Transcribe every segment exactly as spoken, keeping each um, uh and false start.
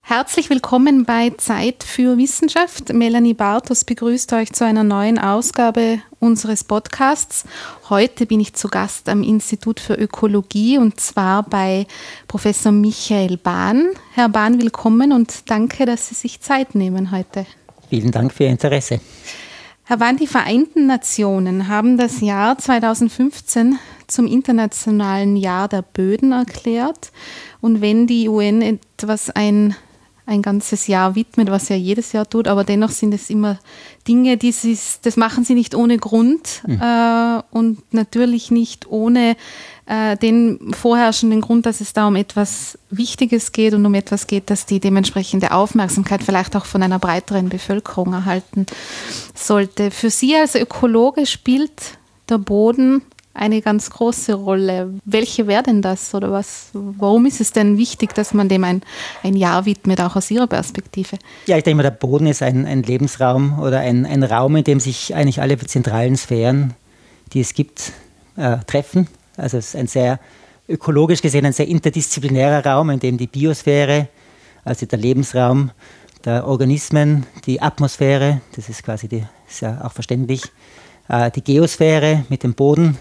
Herzlich willkommen bei Zeit für Wissenschaft. Melanie Bartos begrüßt euch zu einer neuen Ausgabe unseres Podcasts. Heute bin ich zu Gast am Institut für Ökologie und zwar bei Professor Michael Bahn. Herr Bahn, willkommen und danke, dass Sie sich Zeit nehmen heute. Vielen Dank für Ihr Interesse. Herr Bahn, die Vereinten Nationen haben das Jahr zweitausendfünfzehn zum Internationalen Jahr der Böden erklärt. Und wenn die U N etwas ein ein ganzes Jahr widmet, was ja jedes Jahr tut, aber dennoch sind es immer Dinge, die sie, das machen sie nicht ohne Grund mhm. äh, und natürlich nicht ohne äh, den vorherrschenden Grund, dass es da um etwas Wichtiges geht und um etwas geht, das die dementsprechende Aufmerksamkeit vielleicht auch von einer breiteren Bevölkerung erhalten sollte. Für Sie als Ökologe spielt der Boden eine ganz große Rolle. Welche wäre denn das oder was? Warum ist es denn wichtig, dass man dem ein, ein Jahr widmet, auch aus Ihrer Perspektive? Ja, ich denke mal, der Boden ist ein, ein Lebensraum oder ein, ein Raum, in dem sich eigentlich alle zentralen Sphären, die es gibt, äh, treffen. Also es ist ein sehr ökologisch gesehen ein sehr interdisziplinärer Raum, in dem die Biosphäre, also der Lebensraum der Organismen, die Atmosphäre, das ist quasi die, ist ja auch verständlich, äh, die Geosphäre mit dem Boden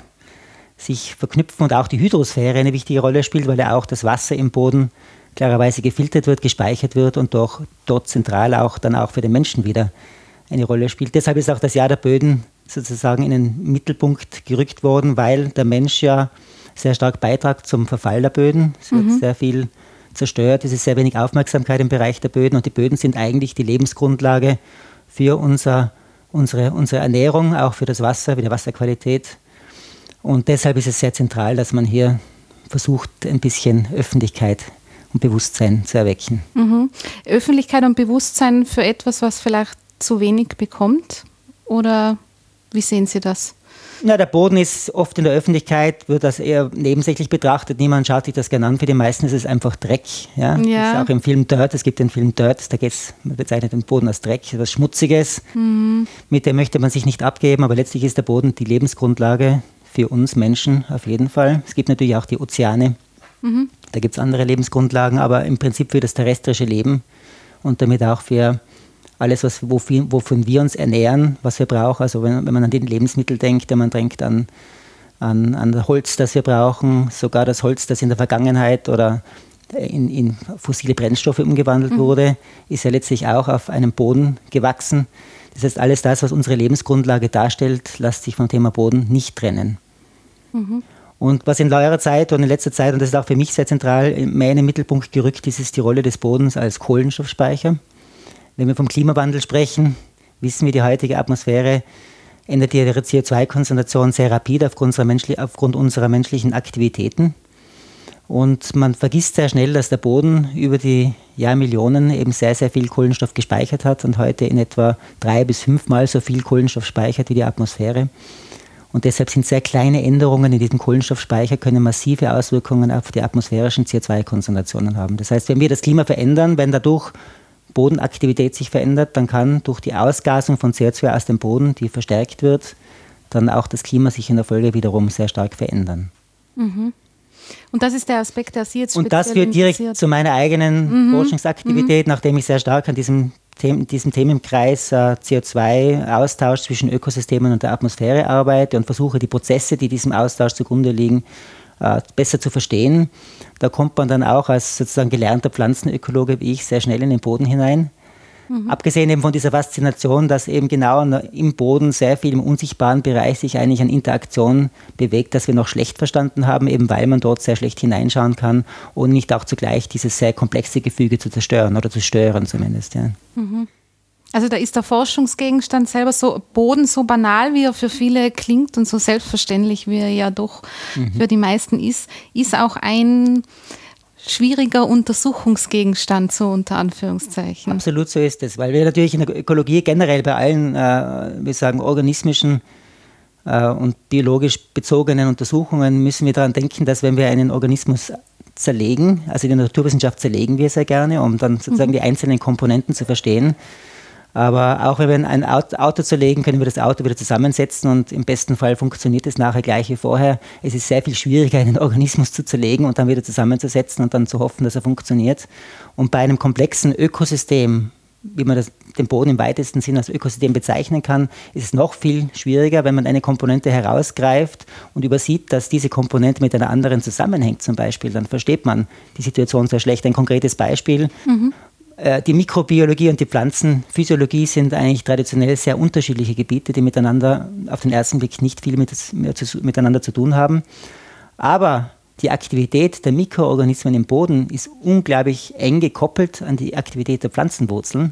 sich verknüpfen und auch die Hydrosphäre eine wichtige Rolle spielt, weil ja auch das Wasser im Boden klarerweise gefiltert wird, gespeichert wird und doch dort zentral auch dann auch für den Menschen wieder eine Rolle spielt. Deshalb ist auch das Jahr der Böden sozusagen in den Mittelpunkt gerückt worden, weil der Mensch ja sehr stark beiträgt zum Verfall der Böden. Es wird mhm. sehr viel zerstört, es ist sehr wenig Aufmerksamkeit im Bereich der Böden und die Böden sind eigentlich die Lebensgrundlage für unser, unsere, unsere Ernährung, auch für das Wasser, für die Wasserqualität. Und deshalb ist es sehr zentral, dass man hier versucht, ein bisschen Öffentlichkeit und Bewusstsein zu erwecken. Mhm. Öffentlichkeit und Bewusstsein für etwas, was vielleicht zu wenig bekommt? Oder wie sehen Sie das? Na, der Boden ist oft in der Öffentlichkeit, wird das eher nebensächlich betrachtet. Niemand schaut sich das gerne an. Für die meisten ist es einfach Dreck. Ja? Ja. Das ist auch im Film Dirt. Es gibt den Film Dirt, da geht's, man bezeichnet den Boden als Dreck, etwas Schmutziges. Mhm. Mit dem möchte man sich nicht abgeben, aber letztlich ist der Boden die Lebensgrundlage für uns Menschen auf jeden Fall. Es gibt natürlich auch die Ozeane, mhm. da gibt es andere Lebensgrundlagen, aber im Prinzip für das terrestrische Leben und damit auch für alles, was, wofür, wovon wir uns ernähren, was wir brauchen. Also wenn, wenn man an die Lebensmittel denkt, wenn man denkt an, an, an das Holz, das wir brauchen, sogar das Holz, das in der Vergangenheit oder in, in fossile Brennstoffe umgewandelt mhm. wurde, ist ja letztlich auch auf einem Boden gewachsen. Das heißt, alles das, was unsere Lebensgrundlage darstellt, lässt sich vom Thema Boden nicht trennen. Mhm. Und was in neuerer Zeit und in letzter Zeit, und das ist auch für mich sehr zentral, mehr in den Mittelpunkt gerückt ist, ist die Rolle des Bodens als Kohlenstoffspeicher. Wenn wir vom Klimawandel sprechen, wissen wir, die heutige Atmosphäre ändert ihre C O zwei Konzentration sehr rapide aufgrund unserer, menschli- aufgrund unserer menschlichen Aktivitäten. Und man vergisst sehr schnell, dass der Boden über die Jahrmillionen eben sehr, sehr viel Kohlenstoff gespeichert hat und heute in etwa drei bis fünfmal so viel Kohlenstoff speichert wie die Atmosphäre. Und deshalb sind sehr kleine Änderungen in diesem Kohlenstoffspeicher, können massive Auswirkungen auf die atmosphärischen C O zwei Konzentrationen haben. Das heißt, wenn wir das Klima verändern, wenn dadurch Bodenaktivität sich verändert, dann kann durch die Ausgasung von C O zwei aus dem Boden, die verstärkt wird, dann auch das Klima sich in der Folge wiederum sehr stark verändern. Mhm. Und das ist der Aspekt, der Sie jetzt speziell Und das führt direkt zu meiner eigenen mhm. Forschungsaktivität, mhm. nachdem ich sehr stark an diesem, The- diesem Themenkreis äh, C O zwei Austausch zwischen Ökosystemen und der Atmosphäre arbeite und versuche, die Prozesse, die diesem Austausch zugrunde liegen, äh, besser zu verstehen. Da kommt man dann auch als sozusagen gelernter Pflanzenökologe wie ich sehr schnell in den Boden hinein. Mhm. Abgesehen eben von dieser Faszination, dass eben genau im Boden sehr viel im unsichtbaren Bereich sich eigentlich an Interaktion bewegt, das wir noch schlecht verstanden haben, eben weil man dort sehr schlecht hineinschauen kann und nicht auch zugleich dieses sehr komplexe Gefüge zu zerstören oder zu stören zumindest. Ja. Mhm. Also da ist der Forschungsgegenstand selber so Boden so banal, wie er für viele klingt und so selbstverständlich, wie er ja doch mhm. für die meisten ist, ist auch ein schwieriger Untersuchungsgegenstand, so unter Anführungszeichen. Absolut, so ist es, weil wir natürlich in der Ökologie generell bei allen, äh, wir sagen, organismischen äh, und biologisch bezogenen Untersuchungen müssen wir daran denken, dass wenn wir einen Organismus zerlegen, also in der Naturwissenschaft zerlegen wir sehr gerne, um dann sozusagen mhm. die einzelnen Komponenten zu verstehen, Aber auch wenn wir ein Auto zerlegen, können wir das Auto wieder zusammensetzen und im besten Fall funktioniert es nachher gleich wie vorher. Es ist sehr viel schwieriger, einen Organismus zu zerlegen und dann wieder zusammenzusetzen und dann zu hoffen, dass er funktioniert. Und bei einem komplexen Ökosystem, wie man das, den Boden im weitesten Sinn als Ökosystem bezeichnen kann, ist es noch viel schwieriger, wenn man eine Komponente herausgreift und übersieht, dass diese Komponente mit einer anderen zusammenhängt zum Beispiel. Dann versteht man die Situation sehr schlecht. Ein konkretes Beispiel. Mhm. Die Mikrobiologie und die Pflanzenphysiologie sind eigentlich traditionell sehr unterschiedliche Gebiete, die miteinander auf den ersten Blick nicht viel mit, miteinander zu tun haben. Aber die Aktivität der Mikroorganismen im Boden ist unglaublich eng gekoppelt an die Aktivität der Pflanzenwurzeln.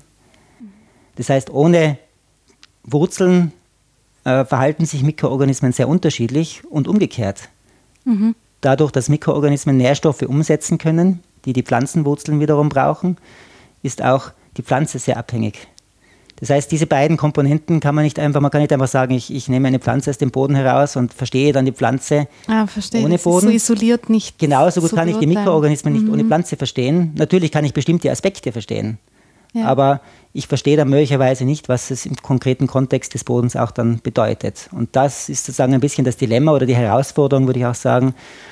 Das heißt, ohne Wurzeln äh, verhalten sich Mikroorganismen sehr unterschiedlich und umgekehrt. Mhm. Dadurch, dass Mikroorganismen Nährstoffe umsetzen können, die die Pflanzenwurzeln wiederum brauchen, ist auch die Pflanze sehr abhängig. Das heißt, diese beiden Komponenten kann man nicht einfach, man kann nicht einfach sagen, ich, ich nehme eine Pflanze aus dem Boden heraus und verstehe dann die Pflanze ah, verstehe. ohne Boden. Das ist so isoliert nicht. Genauso gut so kann ich die Mikroorganismen nicht mhm. ohne Pflanze verstehen. Natürlich kann ich bestimmte Aspekte verstehen, ja. aber ich verstehe dann möglicherweise nicht, was es im konkreten Kontext des Bodens auch dann bedeutet. Und das ist sozusagen ein bisschen das Dilemma oder die Herausforderung, würde ich auch sagen,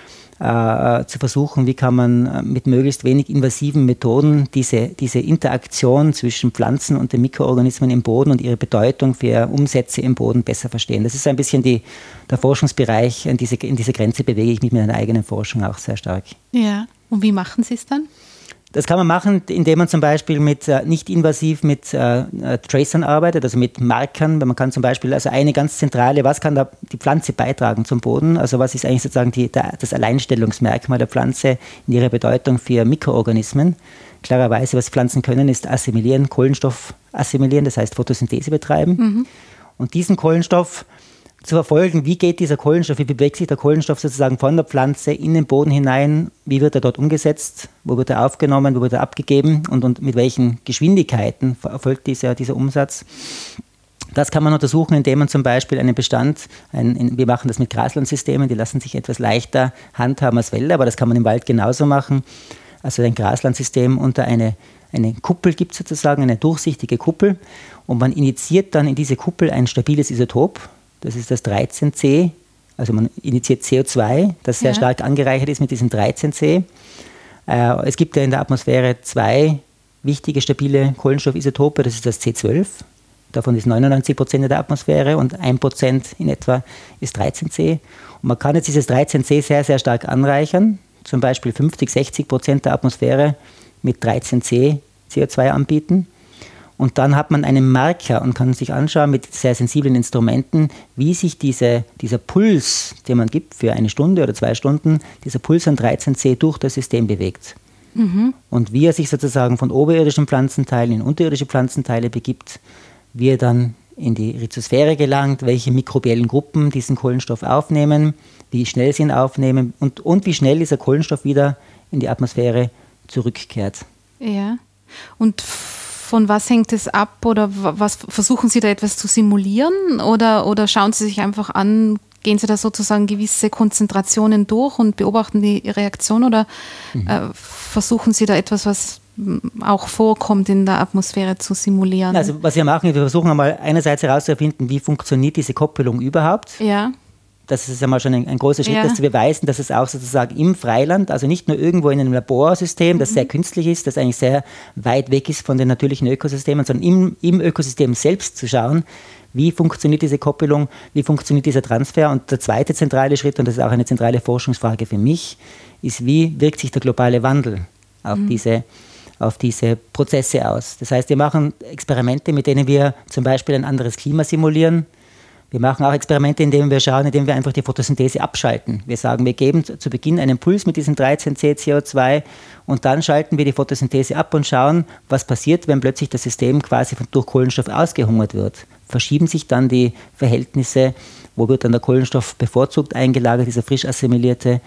Äh, zu versuchen, wie kann man äh, mit möglichst wenig invasiven Methoden diese, diese Interaktion zwischen Pflanzen und den Mikroorganismen im Boden und ihre Bedeutung für Umsätze im Boden besser verstehen. Das ist ein bisschen die, der Forschungsbereich, in diese, in diese Grenze bewege ich mich mit meiner eigenen Forschung auch sehr stark. Ja, und wie machen Sie es dann? Das kann man machen, indem man zum Beispiel mit, äh, nicht invasiv mit äh, Tracern arbeitet, also mit Markern. Man kann zum Beispiel, also eine ganz zentrale, was kann da die Pflanze beitragen zum Boden? Also was ist eigentlich sozusagen die, der, das Alleinstellungsmerkmal der Pflanze in ihrer Bedeutung für Mikroorganismen? Klarerweise, was Pflanzen können, ist assimilieren, Kohlenstoff assimilieren, das heißt Photosynthese betreiben. Mhm. Und diesen Kohlenstoff zu verfolgen, wie geht dieser Kohlenstoff, wie bewegt sich der Kohlenstoff sozusagen von der Pflanze in den Boden hinein, wie wird er dort umgesetzt, wo wird er aufgenommen, wo wird er abgegeben und, und mit welchen Geschwindigkeiten erfolgt dieser, dieser Umsatz. Das kann man untersuchen, indem man zum Beispiel einen Bestand, ein, in, wir machen das mit Graslandsystemen, die lassen sich etwas leichter handhaben als Wälder, aber das kann man im Wald genauso machen. Also ein Graslandsystem unter eine, eine Kuppel gibt sozusagen, eine durchsichtige Kuppel und man injiziert dann in diese Kuppel ein stabiles Isotop. Das ist das dreizehn C, also man injiziert C O zwei, das sehr ja. stark angereichert ist mit diesem dreizehn C. Äh, es gibt ja in der Atmosphäre zwei wichtige, stabile Kohlenstoffisotope, das ist das C zwölf, davon ist neunundneunzig Prozent in der Atmosphäre und ein Prozent in etwa ist dreizehn C. Und man kann jetzt dieses dreizehn C sehr, sehr stark anreichern, zum Beispiel fünfzig, sechzig Prozent der Atmosphäre mit dreizehn C C O zwei anbieten. Und dann hat man einen Marker und kann sich anschauen mit sehr sensiblen Instrumenten, wie sich diese, dieser Puls, den man gibt für eine Stunde oder zwei Stunden, dieser Puls an dreizehn C durch das System bewegt. Mhm. Und wie er sich sozusagen von oberirdischen Pflanzenteilen in unterirdische Pflanzenteile begibt, wie er dann in die Rhizosphäre gelangt, welche mikrobiellen Gruppen diesen Kohlenstoff aufnehmen, wie schnell sie ihn aufnehmen und, und wie schnell dieser Kohlenstoff wieder in die Atmosphäre zurückkehrt. Ja, und von was hängt es ab oder was versuchen Sie da etwas zu simulieren oder, oder schauen Sie sich einfach an, gehen Sie da sozusagen gewisse Konzentrationen durch und beobachten die Reaktion oder mhm. äh, versuchen Sie da etwas, was auch vorkommt in der Atmosphäre zu simulieren? Also was wir machen, wir versuchen einmal einerseits herauszufinden, wie funktioniert diese Koppelung überhaupt. Ja. Das ist ja mal schon ein, ein großer Schritt, ja. das zu beweisen, dass es auch sozusagen im Freiland, also nicht nur irgendwo in einem Laborsystem, das mhm. sehr künstlich ist, das eigentlich sehr weit weg ist von den natürlichen Ökosystemen, sondern im, im Ökosystem selbst zu schauen, wie funktioniert diese Koppelung, wie funktioniert dieser Transfer. Und der zweite zentrale Schritt, und das ist auch eine zentrale Forschungsfrage für mich, ist, wie wirkt sich der globale Wandel auf mhm. diese auf diese Prozesse aus. Das heißt, wir machen Experimente, mit denen wir zum Beispiel ein anderes Klima simulieren. Wir machen auch Experimente, indem wir schauen, indem wir einfach die Photosynthese abschalten. Wir sagen, wir geben zu Beginn einen Puls mit diesem dreizehn C C O zwei und dann schalten wir die Photosynthese ab und schauen, was passiert, wenn plötzlich das System quasi durch Kohlenstoff ausgehungert wird. Verschieben sich dann die Verhältnisse, wo wird dann der Kohlenstoff bevorzugt eingelagert, dieser frisch assimilierte,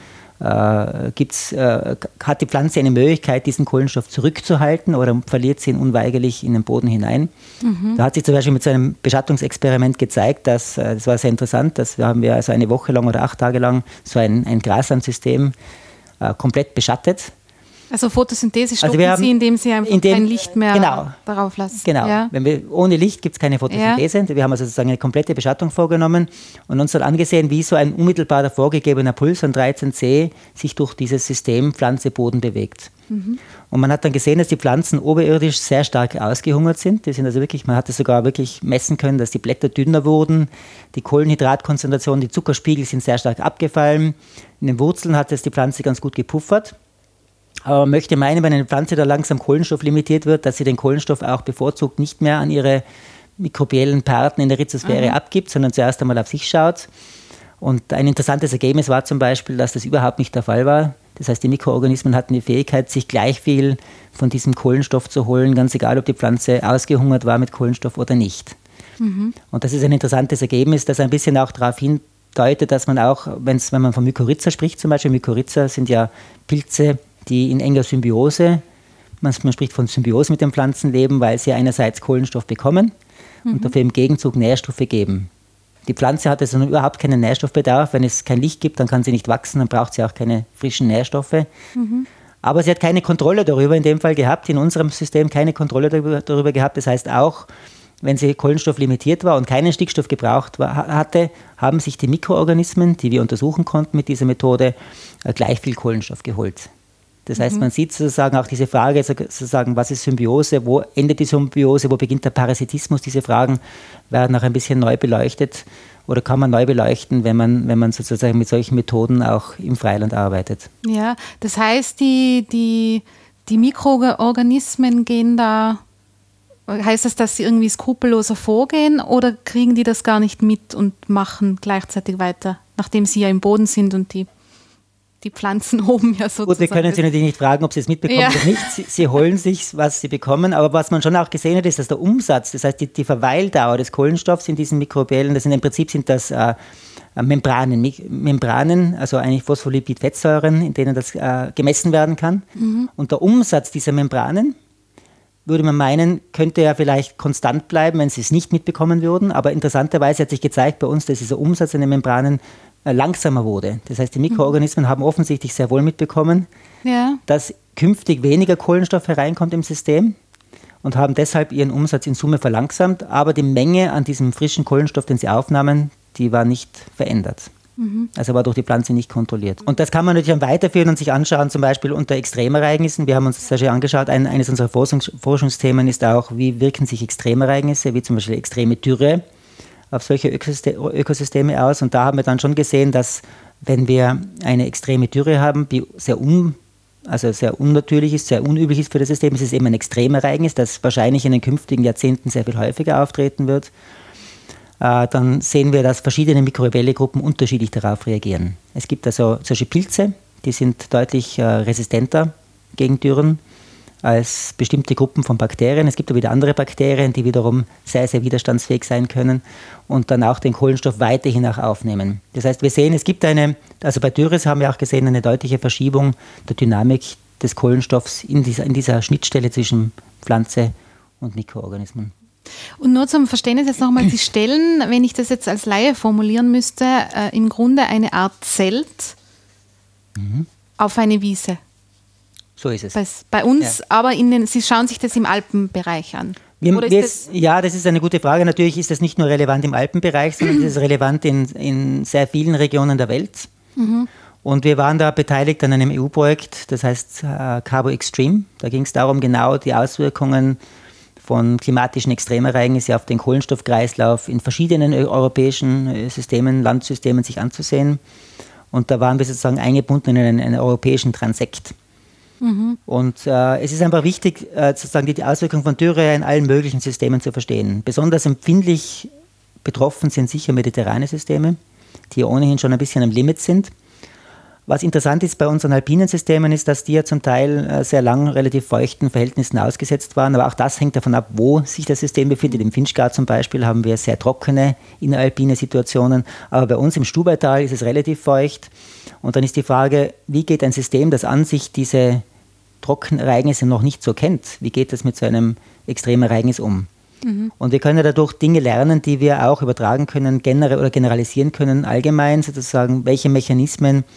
Äh, gibt's, äh, hat die Pflanze eine Möglichkeit, diesen Kohlenstoff zurückzuhalten oder verliert sie ihn unweigerlich in den Boden hinein? Mhm. Da hat sich zum Beispiel mit so einem Beschattungsexperiment gezeigt, dass, äh, das war sehr interessant, dass wir haben wir also eine Woche lang oder acht Tage lang so ein, ein Graslandsystem äh, komplett beschattet Also Photosynthese stoppen also wir haben, Sie, indem Sie einfach indem, kein Licht mehr genau, darauf lassen. Genau, ja. Wenn wir, ohne Licht gibt es keine Photosynthese. Ja. Wir haben also sozusagen eine komplette Beschattung vorgenommen und uns dann angesehen, wie so ein unmittelbar vorgegebener Puls von dreizehn C sich durch dieses System Pflanze-Boden bewegt. Mhm. Und man hat dann gesehen, dass die Pflanzen oberirdisch sehr stark ausgehungert sind. Die sind also wirklich, man hat es sogar wirklich messen können, dass die Blätter dünner wurden, die Kohlenhydratkonzentration, die Zuckerspiegel sind sehr stark abgefallen. In den Wurzeln hat es die Pflanze ganz gut gepuffert. Aber man möchte meinen, wenn eine Pflanze da langsam Kohlenstoff limitiert wird, dass sie den Kohlenstoff auch bevorzugt nicht mehr an ihre mikrobiellen Partner in der Rhizosphäre mhm. abgibt, sondern zuerst einmal auf sich schaut. Und ein interessantes Ergebnis war zum Beispiel, dass das überhaupt nicht der Fall war. Das heißt, die Mikroorganismen hatten die Fähigkeit, sich gleich viel von diesem Kohlenstoff zu holen, ganz egal, ob die Pflanze ausgehungert war mit Kohlenstoff oder nicht. Mhm. Und das ist ein interessantes Ergebnis, das ein bisschen auch darauf hindeutet, dass man auch, wenn's, wenn man von Mykorrhiza spricht zum Beispiel, Mykorrhiza sind ja Pilze, die in enger Symbiose, man, man spricht von Symbiose mit den Pflanzen leben, weil sie einerseits Kohlenstoff bekommen mhm. und dafür im Gegenzug Nährstoffe geben. Die Pflanze hat also überhaupt keinen Nährstoffbedarf. Wenn es kein Licht gibt, dann kann sie nicht wachsen, dann braucht sie auch keine frischen Nährstoffe. Mhm. Aber sie hat keine Kontrolle darüber in dem Fall gehabt, in unserem System keine Kontrolle darüber, darüber gehabt. Das heißt auch, wenn sie Kohlenstoff limitiert war und keinen Stickstoff gebraucht war, hatte, haben sich die Mikroorganismen, die wir untersuchen konnten mit dieser Methode, gleich viel Kohlenstoff geholt. Das heißt, mhm. man sieht sozusagen auch diese Frage, sozusagen, was ist Symbiose, wo endet die Symbiose, wo beginnt der Parasitismus, diese Fragen werden auch ein bisschen neu beleuchtet oder kann man neu beleuchten, wenn man, wenn man sozusagen mit solchen Methoden auch im Freiland arbeitet. Ja, das heißt, die, die, die Mikroorganismen gehen da, heißt das, dass sie irgendwie skrupelloser vorgehen oder kriegen die das gar nicht mit und machen gleichzeitig weiter, nachdem sie ja im Boden sind und die Die Pflanzen oben ja sozusagen. Gut, wir können Sie natürlich nicht fragen, ob Sie es mitbekommen ja. oder nicht. Sie, sie holen sich, was Sie bekommen. Aber was man schon auch gesehen hat, ist, dass der Umsatz, das heißt die, die Verweildauer des Kohlenstoffs in diesen Mikrobiellen, das sind im Prinzip sind das äh, Membranen, Membranen, also eigentlich Phospholipid-Fettsäuren, in denen das äh, gemessen werden kann. Mhm. Und der Umsatz dieser Membranen, würde man meinen, könnte ja vielleicht konstant bleiben, wenn Sie es nicht mitbekommen würden. Aber interessanterweise hat sich gezeigt bei uns, dass dieser Umsatz in den Membranen langsamer wurde. Das heißt, die Mikroorganismen mhm. haben offensichtlich sehr wohl mitbekommen, ja. dass künftig weniger Kohlenstoff hereinkommt im System und haben deshalb ihren Umsatz in Summe verlangsamt, aber die Menge an diesem frischen Kohlenstoff, den sie aufnahmen, die war nicht verändert. Mhm. Also war durch die Pflanze nicht kontrolliert. Und das kann man natürlich dann weiterführen und sich anschauen, zum Beispiel unter Extremereignissen. Wir haben uns das sehr schön angeschaut. Ein, eines unserer Forschungs- Forschungsthemen ist auch, wie wirken sich Extremereignisse, wie zum Beispiel extreme Dürre, auf solche Ökosysteme aus. Und da haben wir dann schon gesehen, dass wenn wir eine extreme Dürre haben, die sehr, un, also sehr unnatürlich ist, sehr unüblich ist für das System, es ist eben ein Extremereignis, das wahrscheinlich in den künftigen Jahrzehnten sehr viel häufiger auftreten wird, äh, dann sehen wir, dass verschiedene mikrobielle Gruppen unterschiedlich darauf reagieren. Es gibt also solche Pilze, die sind deutlich äh, resistenter gegen Dürren als bestimmte Gruppen von Bakterien. Es gibt aber wieder andere Bakterien, die wiederum sehr, sehr widerstandsfähig sein können und dann auch den Kohlenstoff weiterhin auch aufnehmen. Das heißt, wir sehen, es gibt eine, also bei Dürres haben wir auch gesehen, eine deutliche Verschiebung der Dynamik des Kohlenstoffs in dieser, in dieser Schnittstelle zwischen Pflanze und Mikroorganismen. Und nur zum Verständnis jetzt nochmal, die stellen, wenn ich das jetzt als Laie formulieren müsste, äh, im Grunde eine Art Zelt mhm. auf eine Wiese. So ist es. Bei, bei uns, ja. aber in den, Sie schauen sich das im Alpenbereich an. Wir, Oder ist das ja, das ist eine gute Frage. Natürlich ist das nicht nur relevant im Alpenbereich, sondern es ist relevant in, in sehr vielen Regionen der Welt. Mhm. Und wir waren da beteiligt an einem E U-Projekt, das heißt äh, Carbo Extreme. Da ging es darum, genau die Auswirkungen von klimatischen Extremereignissen auf den Kohlenstoffkreislauf in verschiedenen europäischen Systemen, Landsystemen sich anzusehen. Und da waren wir sozusagen eingebunden in einen, einen europäischen Transekt. Mhm. Und äh, es ist einfach wichtig, äh, sozusagen die, die Auswirkungen von Dürre in allen möglichen Systemen zu verstehen. Besonders empfindlich betroffen sind sicher mediterrane Systeme, die ohnehin schon ein bisschen am Limit sind. Was interessant ist bei unseren alpinen Systemen ist, dass die ja zum Teil äh, sehr lang relativ feuchten Verhältnissen ausgesetzt waren. Aber auch das hängt davon ab, wo sich das System befindet. Im Finchgau zum Beispiel haben wir sehr trockene inneralpine Situationen. Aber bei uns im Stubaital ist es relativ feucht. Und dann ist die Frage, wie geht ein System, das an sich diese Trockenereignisse noch nicht so kennt, wie geht das mit so einem Extremereignis um? Mhm. Und wir können dadurch Dinge lernen, die wir auch übertragen können, generell oder generalisieren können, allgemein sozusagen, welche Mechanismen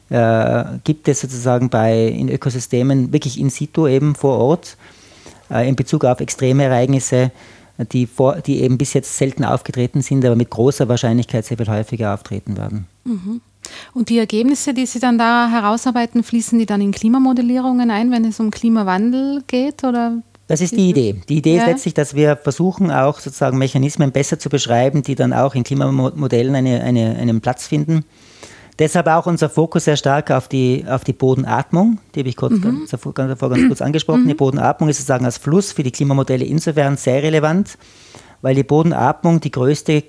äh, gibt es sozusagen bei, in Ökosystemen wirklich in situ eben vor Ort äh, in Bezug auf extreme Ereignisse, die, vor, die eben bis jetzt selten aufgetreten sind, aber mit großer Wahrscheinlichkeit sehr viel häufiger auftreten werden. Mhm. Und die Ergebnisse, die Sie dann da herausarbeiten, fließen die dann in Klimamodellierungen ein, wenn es um Klimawandel geht? Oder? Das ist die Idee. Die Idee ja. ist letztlich, dass wir versuchen, auch sozusagen Mechanismen besser zu beschreiben, die dann auch in Klimamodellen eine, eine, einen Platz finden. Deshalb auch unser Fokus sehr stark auf die, auf die Bodenatmung, die habe ich kurz, mhm. ganz, davor, ganz, davor ganz kurz angesprochen. Mhm. Die Bodenatmung ist sozusagen als Fluss für die Klimamodelle insofern sehr relevant, weil die Bodenatmung die größte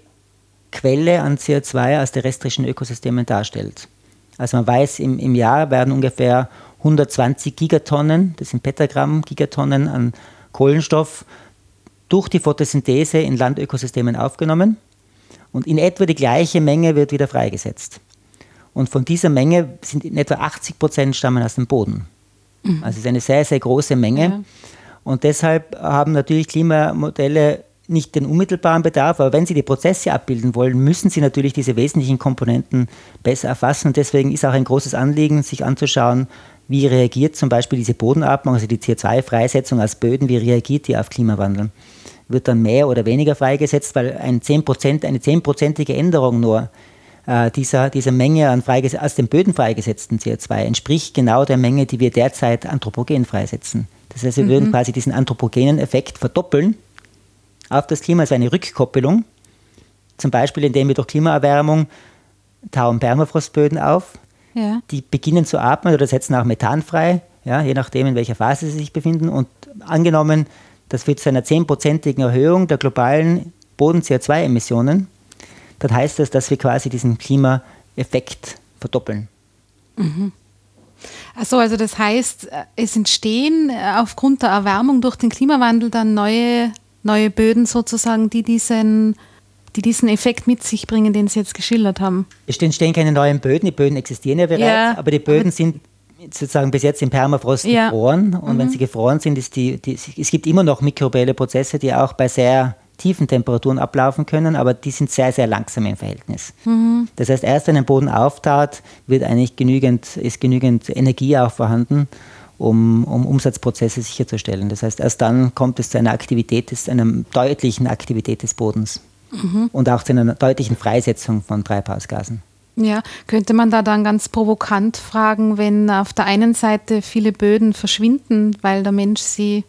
Quelle an C O zwei aus terrestrischen Ökosystemen darstellt. Also man weiß, im, im Jahr werden ungefähr hundertzwanzig Gigatonnen, das sind Petagramm, Gigatonnen an Kohlenstoff durch die Photosynthese in Landökosystemen aufgenommen und in etwa die gleiche Menge wird wieder freigesetzt. Und von dieser Menge sind in etwa achtzig Prozent stammen aus dem Boden. Mhm. Also es ist eine sehr, sehr große Menge. Ja. Und deshalb haben natürlich Klimamodelle nicht den unmittelbaren Bedarf, aber wenn Sie die Prozesse abbilden wollen, müssen Sie natürlich diese wesentlichen Komponenten besser erfassen. Und deswegen ist auch ein großes Anliegen, sich anzuschauen, wie reagiert zum Beispiel diese Bodenatmung, also die C O zwei Freisetzung aus Böden, wie reagiert die auf Klimawandel? Wird dann mehr oder weniger freigesetzt, weil ein zehn Prozent, eine zehnprozentige Änderung nur äh, dieser, dieser Menge an aus den Böden freigesetzten C O zwei entspricht genau der Menge, die wir derzeit anthropogen freisetzen. Das heißt, wir mhm. würden quasi diesen anthropogenen Effekt verdoppeln auf das Klima, also eine Rückkoppelung, zum Beispiel indem wir durch Klimaerwärmung tauen Permafrostböden auf, ja. die beginnen zu atmen oder setzen auch Methan frei, ja, je nachdem, in welcher Phase sie sich befinden. Und angenommen, das führt zu einer zehnprozentigen Erhöhung der globalen Boden-C O zwei Emissionen, dann heißt das, dass wir quasi diesen Klimaeffekt verdoppeln. Mhm. Achso, also das heißt, es entstehen aufgrund der Erwärmung durch den Klimawandel dann neue neue Böden sozusagen, die diesen, die diesen Effekt mit sich bringen, den Sie jetzt geschildert haben. Es entstehen keine neuen Böden, die Böden existieren ja bereits, ja, aber die Böden aber sind sozusagen bis jetzt im Permafrost ja. gefroren und mhm. wenn sie gefroren sind, ist die, die, es gibt immer noch mikrobielle Prozesse, die auch bei sehr tiefen Temperaturen ablaufen können, aber die sind sehr, sehr langsam im Verhältnis. Mhm. Das heißt, erst wenn ein Boden auftaut, wird eigentlich genügend, ist genügend Energie auch vorhanden, Um, um Umsatzprozesse sicherzustellen. Das heißt, erst dann kommt es zu einer Aktivität, des, einer deutlichen Aktivität des Bodens mhm. und auch zu einer deutlichen Freisetzung von Treibhausgasen. Ja, könnte man da dann ganz provokant fragen, wenn auf der einen Seite viele Böden verschwinden, weil der Mensch sie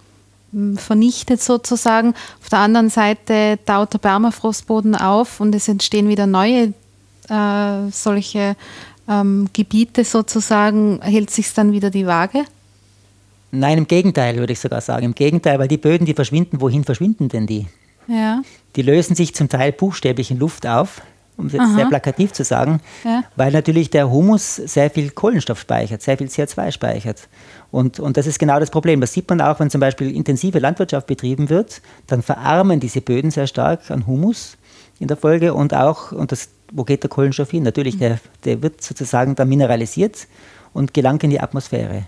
vernichtet sozusagen, auf der anderen Seite taut der Permafrostboden auf und es entstehen wieder neue äh, solche Ähm, Gebiete sozusagen, hält sich dann wieder die Waage? Nein, im Gegenteil, würde ich sogar sagen. Im Gegenteil, weil die Böden, die verschwinden, wohin verschwinden denn die? Ja. Die lösen sich zum Teil buchstäblich in Luft auf, um es jetzt Aha. sehr plakativ zu sagen, ja. weil natürlich der Humus sehr viel Kohlenstoff speichert, sehr viel C O zwei speichert. Und, und das ist genau das Problem. Das sieht man auch, wenn zum Beispiel intensive Landwirtschaft betrieben wird, dann verarmen diese Böden sehr stark an Humus in der Folge und auch, und das wo geht der Kohlenstoff hin? Natürlich, der, der wird sozusagen dann mineralisiert und gelangt in die Atmosphäre.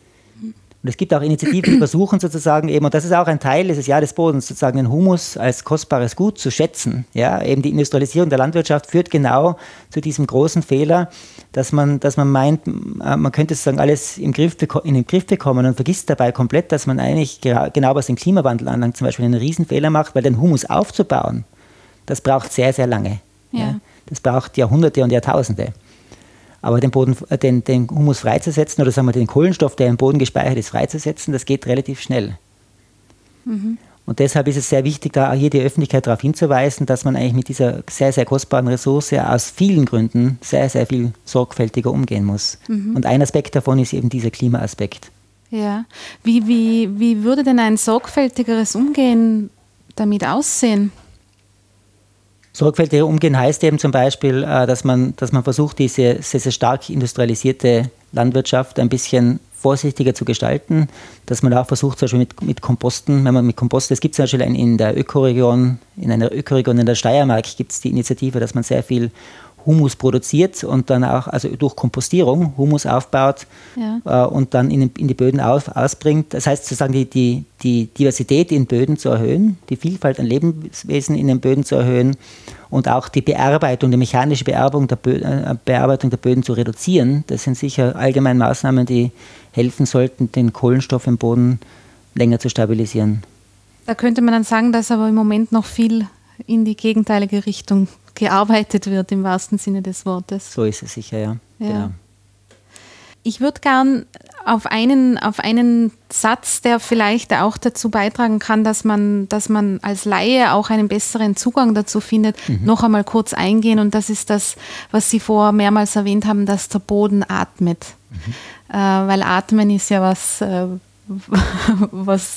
Und es gibt auch Initiativen, die versuchen sozusagen eben, und das ist auch ein Teil dieses Jahr des Bodens, sozusagen den Humus als kostbares Gut zu schätzen. Ja, eben die Industrialisierung der Landwirtschaft führt genau zu diesem großen Fehler, dass man, dass man meint, man könnte sozusagen alles im Griff, in den Griff bekommen und vergisst dabei komplett, dass man eigentlich genau was den Klimawandel anlangt, zum Beispiel einen Riesenfehler macht, weil den Humus aufzubauen, das braucht sehr, sehr lange. Ja. Ja. Das braucht Jahrhunderte und Jahrtausende. Aber den, Boden, den, den Humus freizusetzen oder sagen wir den Kohlenstoff, der im Boden gespeichert ist, freizusetzen, das geht relativ schnell. Mhm. Und deshalb ist es sehr wichtig, da hier die Öffentlichkeit darauf hinzuweisen, dass man eigentlich mit dieser sehr, sehr kostbaren Ressource aus vielen Gründen sehr, sehr viel sorgfältiger umgehen muss. Mhm. Und ein Aspekt davon ist eben dieser Klimaaspekt. Ja. Wie, wie, wie würde denn ein sorgfältigeres Umgehen damit aussehen? Sorgfältiger Umgehen heißt eben zum Beispiel, dass man, dass man versucht, diese sehr, sehr stark industrialisierte Landwirtschaft ein bisschen vorsichtiger zu gestalten, dass man auch versucht, zum Beispiel mit, mit Komposten, wenn man mit Kompost, es gibt zum Beispiel in der Ökoregion, in einer Ökoregion in der Steiermark gibt es die Initiative, dass man sehr viel Humus produziert und dann auch, also durch Kompostierung Humus aufbaut ja. äh, und dann in, in die Böden auf, ausbringt. Das heißt sozusagen die, die, die Diversität in Böden zu erhöhen, die Vielfalt an Lebenswesen in den Böden zu erhöhen und auch die Bearbeitung, die mechanische Bearbeitung der, Bö- äh, Bearbeitung der Böden zu reduzieren. Das sind sicher allgemein Maßnahmen, die helfen sollten, den Kohlenstoff im Boden länger zu stabilisieren. Da könnte man dann sagen, dass aber im Moment noch viel in die gegenteilige Richtung gearbeitet wird, im wahrsten Sinne des Wortes. So ist es sicher, ja. Ja. Genau. Ich würde gern auf einen, auf einen Satz, der vielleicht auch dazu beitragen kann, dass man, dass man als Laie auch einen besseren Zugang dazu findet, mhm. noch einmal kurz eingehen. Und das ist das, was Sie vorher mehrmals erwähnt haben, dass der Boden atmet. Mhm. Äh, weil Atmen ist ja was, äh, was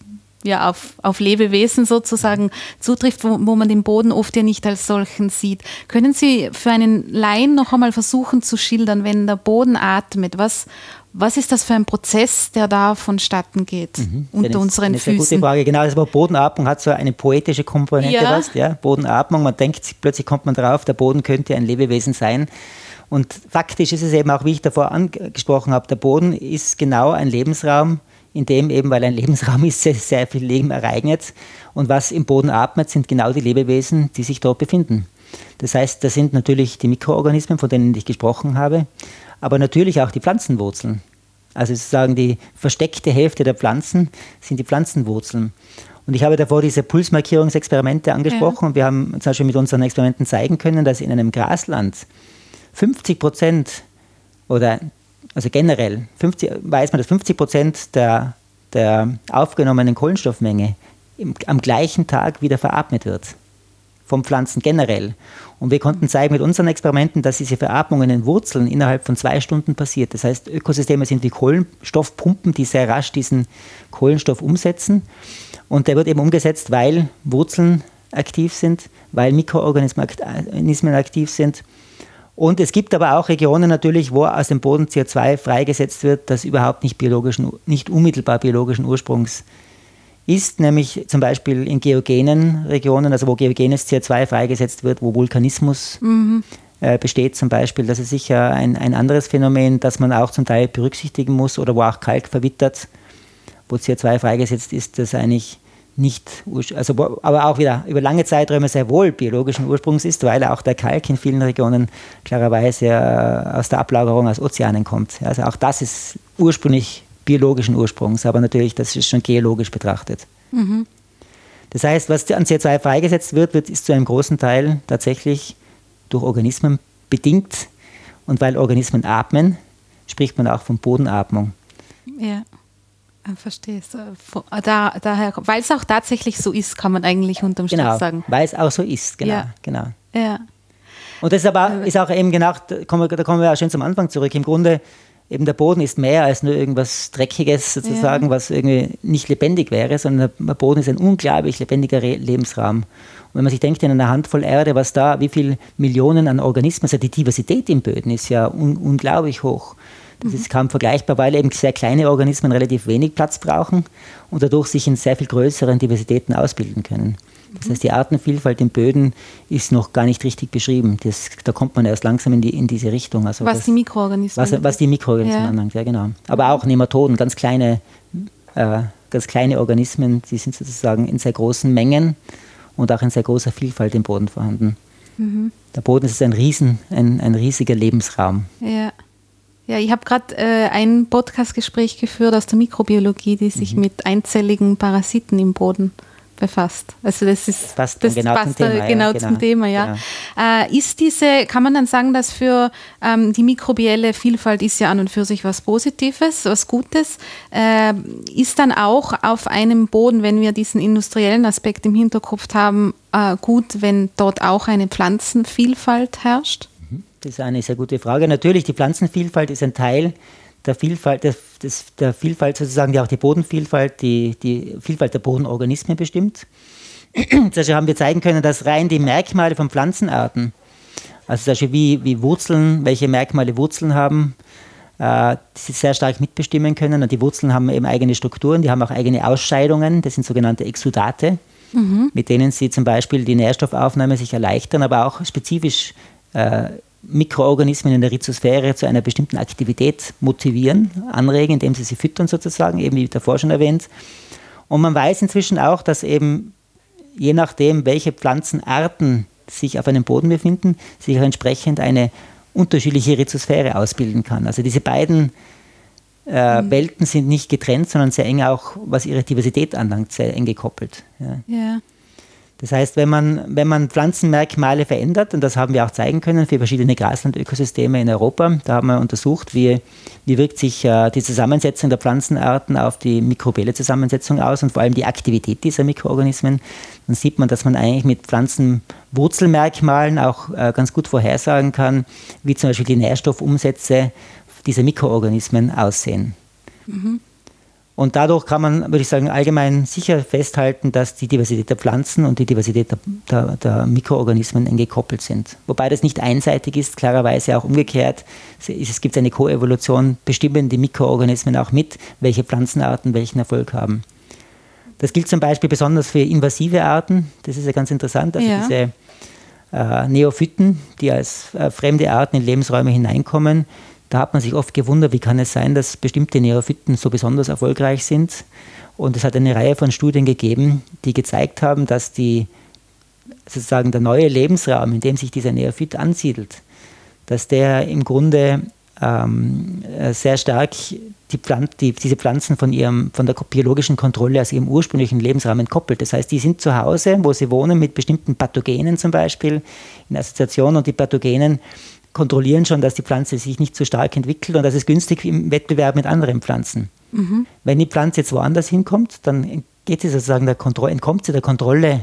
ja auf, auf Lebewesen sozusagen zutrifft, wo, wo man den Boden oft ja nicht als solchen sieht. Können Sie für einen Laien noch einmal versuchen zu schildern, wenn der Boden atmet, was, was ist das für ein Prozess, der da vonstatten geht mhm. unter eine, unseren eine Füßen? Eine sehr gute Frage. Genau, also Bodenatmung hat so eine poetische Komponente. Ja. Was, ja? Bodenatmung, man denkt, plötzlich kommt man drauf, der Boden könnte ein Lebewesen sein. Und faktisch ist es eben auch, wie ich davor angesprochen habe, der Boden ist genau ein Lebensraum, in dem eben, weil ein Lebensraum ist, sehr, sehr viel Leben ereignet. Und was im Boden atmet, sind genau die Lebewesen, die sich dort befinden. Das heißt, das sind natürlich die Mikroorganismen, von denen ich gesprochen habe, aber natürlich auch die Pflanzenwurzeln. Also sozusagen die versteckte Hälfte der Pflanzen sind die Pflanzenwurzeln. Und ich habe davor diese Pulsmarkierungsexperimente angesprochen ja. und wir haben zum Beispiel mit unseren Experimenten zeigen können, dass in einem Grasland fünfzig Prozent oder also generell fünfzig, weiß man, dass fünfzig Prozent der, der aufgenommenen Kohlenstoffmenge im, am gleichen Tag wieder veratmet wird. Von Pflanzen generell. Und wir konnten zeigen mit unseren Experimenten, dass diese Veratmung in den Wurzeln innerhalb von zwei Stunden passiert. Das heißt, Ökosysteme sind wie Kohlenstoffpumpen, die sehr rasch diesen Kohlenstoff umsetzen. Und der wird eben umgesetzt, weil Wurzeln aktiv sind, weil Mikroorganismen aktiv sind. Und es gibt aber auch Regionen natürlich, wo aus dem Boden C O zwei freigesetzt wird, das überhaupt nicht, biologischen, nicht unmittelbar biologischen Ursprungs ist, nämlich zum Beispiel in geogenen Regionen, also wo geogenes C O zwei freigesetzt wird, wo Vulkanismus mhm. äh, besteht zum Beispiel. Das ist sicher ein, ein anderes Phänomen, das man auch zum Teil berücksichtigen muss, oder wo auch Kalk verwittert, wo C O zwei freigesetzt ist, das eigentlich nicht, also, aber auch wieder über lange Zeiträume sehr wohl biologischen Ursprungs ist, weil auch der Kalk in vielen Regionen klarerweise äh, aus der Ablagerung aus Ozeanen kommt. Also auch das ist ursprünglich biologischen Ursprungs, aber natürlich, das ist schon geologisch betrachtet. Mhm. Das heißt, was an C O zwei freigesetzt wird, wird, ist zu einem großen Teil tatsächlich durch Organismen bedingt, und weil Organismen atmen, spricht man auch von Bodenatmung. Ja. Verstehe es. Da, daher, weil es auch tatsächlich so ist, kann man eigentlich unterm Strich genau, sagen. Weil es auch so ist, genau. Ja. genau. Ja. Und das ist aber ist auch eben genau, da kommen, wir, da kommen wir auch schön zum Anfang zurück. Im Grunde, eben der Boden ist mehr als nur irgendwas Dreckiges sozusagen, ja. was irgendwie nicht lebendig wäre, sondern der Boden ist ein unglaublich lebendiger Re- Lebensraum. Und wenn man sich denkt, in einer Handvoll Erde, was da, wie viele Millionen an Organismen, also die Diversität in Böden ist ja un- unglaublich hoch. Das ist kaum vergleichbar, weil eben sehr kleine Organismen relativ wenig Platz brauchen und dadurch sich in sehr viel größeren Diversitäten ausbilden können. Das heißt, die Artenvielfalt in Böden ist noch gar nicht richtig beschrieben. Das, da kommt man erst langsam in, die, in diese Richtung. Also was das, die Mikroorganismen was, was die Mikroorganismen ja. anlangt, ja genau. Aber auch Nematoden, ganz kleine, äh, ganz kleine Organismen, die sind sozusagen in sehr großen Mengen und auch in sehr großer Vielfalt im Boden vorhanden. Mhm. Der Boden ist ein, Riesen, ein, ein riesiger Lebensraum. Ja. Ja, ich habe gerade äh, ein Podcast-Gespräch geführt aus der Mikrobiologie, die sich mhm. mit einzelligen Parasiten im Boden befasst. Also das ist passt das genau, passt zum, Thema, genau ja, zum genau. Thema, ja. Genau. Äh, ist diese, kann man dann sagen, dass für ähm, die mikrobielle Vielfalt ist ja an und für sich was Positives, was Gutes, äh, ist dann auch auf einem Boden, wenn wir diesen industriellen Aspekt im Hinterkopf haben, äh, gut, wenn dort auch eine Pflanzenvielfalt herrscht? Das ist eine sehr gute Frage. Natürlich, die Pflanzenvielfalt ist ein Teil der Vielfalt, der, des, der Vielfalt sozusagen, die auch die Bodenvielfalt, die, die Vielfalt der Bodenorganismen bestimmt. Also haben wir zeigen können, dass rein die Merkmale von Pflanzenarten, also zum Beispiel wie, wie Wurzeln, welche Merkmale Wurzeln haben, äh, die sehr stark mitbestimmen können. Und die Wurzeln haben eben eigene Strukturen, die haben auch eigene Ausscheidungen, das sind sogenannte Exudate, mhm. mit denen sie zum Beispiel die Nährstoffaufnahme sich erleichtern, aber auch spezifisch äh, Mikroorganismen in der Rhizosphäre zu einer bestimmten Aktivität motivieren, anregen, indem sie sie füttern sozusagen, eben wie davor schon erwähnt. Und man weiß inzwischen auch, dass eben je nachdem, welche Pflanzenarten sich auf einem Boden befinden, sich auch entsprechend eine unterschiedliche Rhizosphäre ausbilden kann. Also diese beiden äh, mhm. Welten sind nicht getrennt, sondern sehr eng auch, was ihre Diversität anlangt, sehr eng gekoppelt. Ja. Ja. Das heißt, wenn man, wenn man Pflanzenmerkmale verändert, und das haben wir auch zeigen können für verschiedene Graslandökosysteme in Europa, da haben wir untersucht, wie, wie wirkt sich äh, die Zusammensetzung der Pflanzenarten auf die mikrobielle Zusammensetzung aus und vor allem die Aktivität dieser Mikroorganismen, dann sieht man, dass man eigentlich mit Pflanzenwurzelmerkmalen auch äh, ganz gut vorhersagen kann, wie zum Beispiel die Nährstoffumsätze dieser Mikroorganismen aussehen. Mhm. Und dadurch kann man, würde ich sagen, allgemein sicher festhalten, dass die Diversität der Pflanzen und die Diversität der, der, der Mikroorganismen eng gekoppelt sind. Wobei das nicht einseitig ist, klarerweise auch umgekehrt. Es gibt eine Koevolution, bestimmen die Mikroorganismen auch mit, welche Pflanzenarten welchen Erfolg haben. Das gilt zum Beispiel besonders für invasive Arten. Das ist ja ganz interessant. Also ja. diese äh, Neophyten, die als äh, fremde Arten in Lebensräume hineinkommen, da hat man sich oft gewundert, wie kann es sein, dass bestimmte Neophyten so besonders erfolgreich sind. Und es hat eine Reihe von Studien gegeben, die gezeigt haben, dass die, sozusagen der neue Lebensraum, in dem sich dieser Neophyt ansiedelt, dass der im Grunde ähm, sehr stark die Pflan- die, diese Pflanzen von, ihrem, von der biologischen Kontrolle aus ihrem ursprünglichen Lebensraum entkoppelt. Das heißt, die sind zu Hause, wo sie wohnen, mit bestimmten Pathogenen zum Beispiel in Assoziation, und die Pathogenen kontrollieren schon, dass die Pflanze sich nicht so stark entwickelt und dass es günstig im Wettbewerb mit anderen Pflanzen. Mhm. Wenn die Pflanze jetzt woanders hinkommt, dann geht sie sozusagen der Kontrolle, entkommt sie der Kontrolle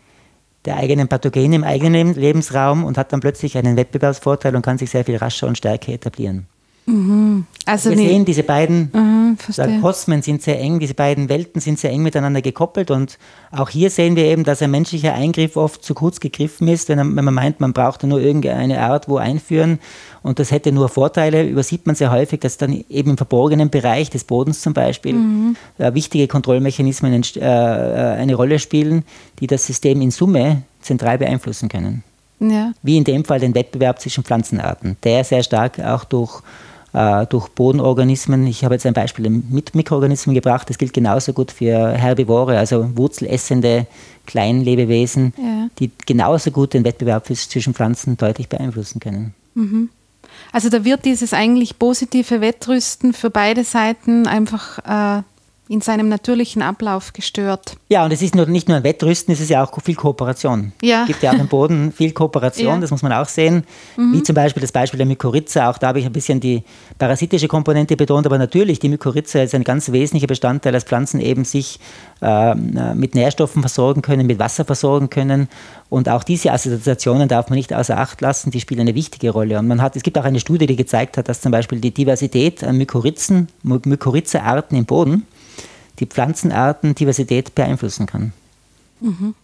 der eigenen Pathogene im eigenen Lebensraum und hat dann plötzlich einen Wettbewerbsvorteil und kann sich sehr viel rascher und stärker etablieren. Mhm. Also wir nee. sehen, diese beiden mhm, Kosmen sind sehr eng, diese beiden Welten sind sehr eng miteinander gekoppelt, und auch hier sehen wir eben, dass ein menschlicher Eingriff oft zu kurz gegriffen ist, wenn, wenn man meint, man braucht nur irgendeine Art wo einführen und das hätte nur Vorteile, übersieht man sehr häufig, dass dann eben im verborgenen Bereich des Bodens zum Beispiel mhm. äh, wichtige Kontrollmechanismen äh, eine Rolle spielen, die das System in Summe zentral beeinflussen können. Ja. Wie in dem Fall den Wettbewerb zwischen Pflanzenarten, der sehr stark auch durch durch Bodenorganismen. Ich habe jetzt ein Beispiel mit Mikroorganismen gebracht. Das gilt genauso gut für Herbivore, also wurzelessende Kleinlebewesen, ja. die genauso gut den Wettbewerb zwischen Pflanzen deutlich beeinflussen können. Mhm. Also da wird dieses eigentlich positive Wettrüsten für beide Seiten einfach äh, in seinem natürlichen Ablauf gestört. Ja, und es ist nur, nicht nur ein Wettrüsten, es ist ja auch viel Kooperation. Ja. Es gibt ja auch im Boden viel Kooperation, ja. das muss man auch sehen. Mhm. Wie zum Beispiel das Beispiel der Mykorrhiza, auch da habe ich ein bisschen die parasitische Komponente betont, aber natürlich, die Mykorrhiza ist ein ganz wesentlicher Bestandteil, dass Pflanzen eben sich äh, mit Nährstoffen versorgen können, mit Wasser versorgen können. Und auch diese Assoziationen darf man nicht außer Acht lassen, die spielen eine wichtige Rolle. Und man hat, es gibt auch eine Studie, die gezeigt hat, dass zum Beispiel die Diversität an Mykorrhizen, Mykorrhiza-Arten im Boden die Pflanzenartendiversität beeinflussen kann. Mhm.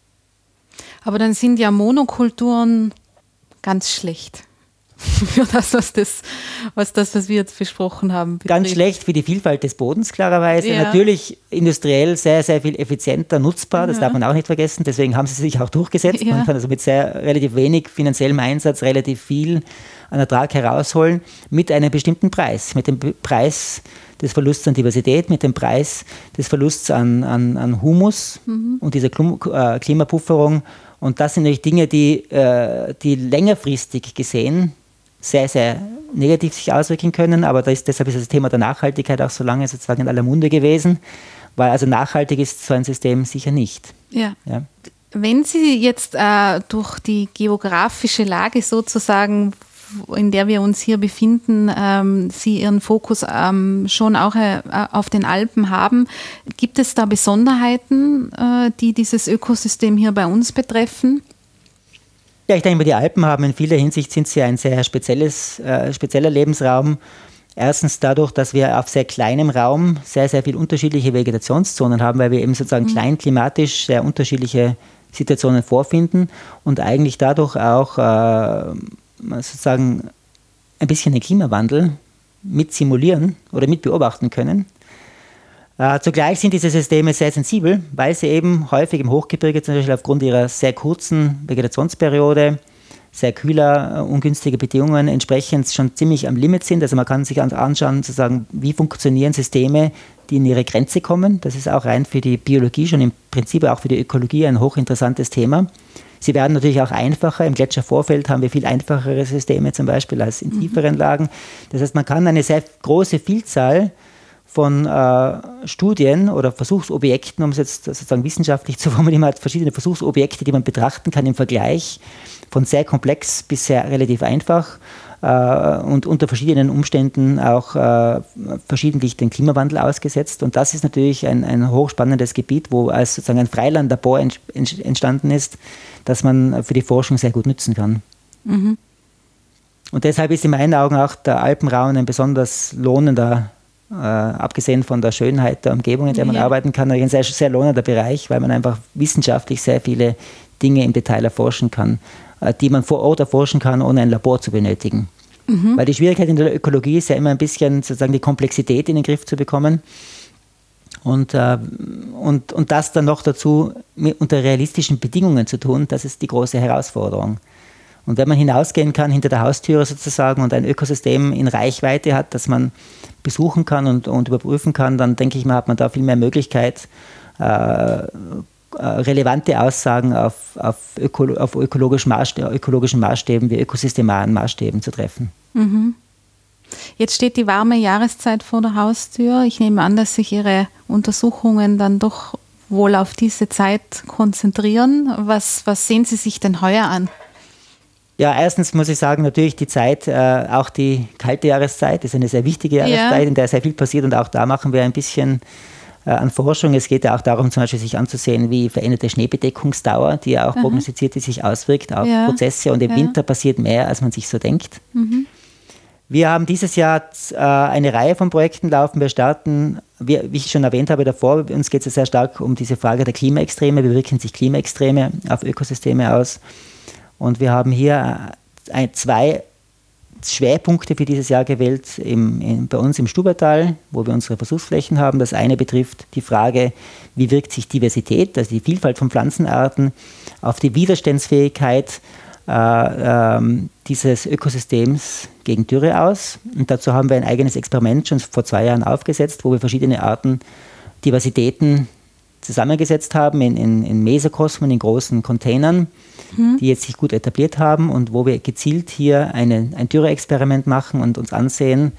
Aber dann sind ja Monokulturen ganz schlecht für das, was das, was das, was wir jetzt besprochen haben, betrifft. Ganz schlecht für die Vielfalt des Bodens, klarerweise. Ja. Natürlich industriell sehr, sehr viel effizienter nutzbar, das ja. darf man auch nicht vergessen. Deswegen haben sie sich auch durchgesetzt. Ja. Man kann also mit sehr relativ wenig finanziellem Einsatz relativ viel an Ertrag herausholen, mit einem bestimmten Preis. Mit dem Preis des Verlusts an Diversität, mit dem Preis des Verlusts an, an, an Humus mhm. und dieser Klimapufferung. Und das sind natürlich Dinge, die, die längerfristig gesehen sehr, sehr negativ sich auswirken können. Aber da ist, deshalb ist das Thema der Nachhaltigkeit auch so lange sozusagen in aller Munde gewesen, weil also nachhaltig ist so ein System sicher nicht. Ja. ja. Wenn Sie jetzt äh, durch die geografische Lage sozusagen, in der wir uns hier befinden, ähm, Sie Ihren Fokus ähm, schon auch äh, auf den Alpen haben. Gibt es da Besonderheiten, äh, die dieses Ökosystem hier bei uns betreffen? Ja, ich denke, die Alpen haben in vieler Hinsicht sind sie ein sehr spezielles, äh, spezieller Lebensraum. Erstens dadurch, dass wir auf sehr kleinem Raum sehr, sehr viele unterschiedliche Vegetationszonen haben, weil wir eben sozusagen mhm. kleinklimatisch sehr unterschiedliche Situationen vorfinden und eigentlich dadurch auch äh, sozusagen ein bisschen den Klimawandel mit simulieren oder mit beobachten können. Äh, zugleich sind diese Systeme sehr sensibel, weil sie eben häufig im Hochgebirge zum Beispiel aufgrund ihrer sehr kurzen Vegetationsperiode, sehr kühler, äh, ungünstiger Bedingungen entsprechend schon ziemlich am Limit sind. Also man kann sich anschauen, sozusagen, wie funktionieren Systeme, die in ihre Grenze kommen. Das ist auch rein für die Biologie, schon im Prinzip auch für die Ökologie ein hochinteressantes Thema. Sie werden natürlich auch einfacher. Im Gletschervorfeld haben wir viel einfachere Systeme zum Beispiel als in tieferen Lagen. Das heißt, man kann eine sehr große Vielzahl von äh, Studien oder Versuchsobjekten, um es jetzt sozusagen wissenschaftlich zu formulieren, man hat verschiedene Versuchsobjekte, die man betrachten kann im Vergleich, von sehr komplex bis sehr relativ einfach äh, und unter verschiedenen Umständen auch äh, verschiedentlich dem Klimawandel ausgesetzt. Und das ist natürlich ein, ein hochspannendes Gebiet, wo als sozusagen ein Freilandlabor ent, ent, entstanden ist, das man für die Forschung sehr gut nutzen kann. Mhm. Und deshalb ist in meinen Augen auch der Alpenraum ein besonders lohnender, äh, abgesehen von der Schönheit der Umgebung, in der man ja. arbeiten kann, ein sehr, sehr lohnender Bereich, weil man einfach wissenschaftlich sehr viele Dinge im Detail erforschen kann, äh, die man vor Ort erforschen kann, ohne ein Labor zu benötigen. Mhm. Weil die Schwierigkeit in der Ökologie ist ja immer ein bisschen sozusagen die Komplexität in den Griff zu bekommen. Und, äh, und, und das dann noch dazu mit, unter realistischen Bedingungen zu tun, das ist die große Herausforderung. Und wenn man hinausgehen kann hinter der Haustüre sozusagen und ein Ökosystem in Reichweite hat, das man besuchen kann und, und überprüfen kann, dann denke ich mal, hat man da viel mehr Möglichkeit, äh, relevante Aussagen auf, auf, öko, auf ökologisch Maßstäben, ökologischen Maßstäben wie ökosystemaren Maßstäben zu treffen. Mhm. Jetzt steht die warme Jahreszeit vor der Haustür. Ich nehme an, dass sich Ihre Untersuchungen dann doch wohl auf diese Zeit konzentrieren. Was, was sehen Sie sich denn heuer an? Ja, erstens muss ich sagen, natürlich die Zeit, äh, auch die kalte Jahreszeit, ist eine sehr wichtige Jahreszeit, ja. in der sehr viel passiert und auch da machen wir ein bisschen äh, an Forschung. Es geht ja auch darum, zum Beispiel sich anzusehen, wie veränderte Schneebedeckungsdauer, die ja auch Aha. prognostiziert, die sich auswirkt auf ja. Prozesse und im ja. Winter passiert mehr, als man sich so denkt. Mhm. Wir haben dieses Jahr äh, eine Reihe von Projekten laufen. Wir starten, wie, wie ich schon erwähnt habe davor, uns geht es sehr stark um diese Frage der Klimaextreme. Wie wirken sich Klimaextreme auf Ökosysteme aus? Und wir haben hier ein, zwei Schwerpunkte für dieses Jahr gewählt, im, in, bei uns im Stubaital, wo wir unsere Versuchsflächen haben. Das eine betrifft die Frage, wie wirkt sich Diversität, also die Vielfalt von Pflanzenarten, auf die Widerstandsfähigkeit äh, äh, dieses Ökosystems gegen Dürre aus. Und dazu haben wir ein eigenes Experiment schon vor zwei Jahren aufgesetzt, wo wir verschiedene Arten, Diversitäten zusammengesetzt haben in, in, in Mesokosmen, in großen Containern, mhm. die jetzt sich gut etabliert haben und wo wir gezielt hier eine, ein Dürreexperiment machen und uns ansehen,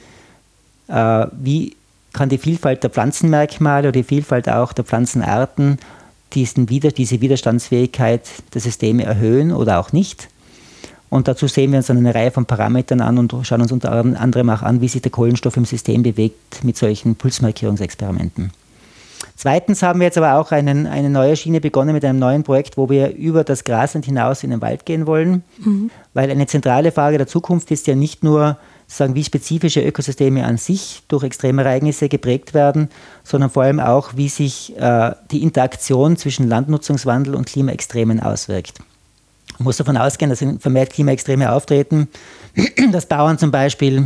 äh, wie kann die Vielfalt der Pflanzenmerkmale oder die Vielfalt auch der Pflanzenarten diesen Wider, diese Widerstandsfähigkeit der Systeme erhöhen oder auch nicht. Und dazu sehen wir uns dann eine Reihe von Parametern an und schauen uns unter anderem auch an, wie sich der Kohlenstoff im System bewegt mit solchen Pulsmarkierungsexperimenten. Zweitens haben wir jetzt aber auch einen, eine neue Schiene begonnen mit einem neuen Projekt, wo wir über das Grasland hinaus in den Wald gehen wollen. Mhm. Weil eine zentrale Frage der Zukunft ist ja nicht nur, sagen, wie spezifische Ökosysteme an sich durch Extremereignisse geprägt werden, sondern vor allem auch, wie sich äh, die Interaktion zwischen Landnutzungswandel und Klimaextremen auswirkt. Man muss davon ausgehen, dass vermehrt Klimaextreme auftreten, dass Bauern zum Beispiel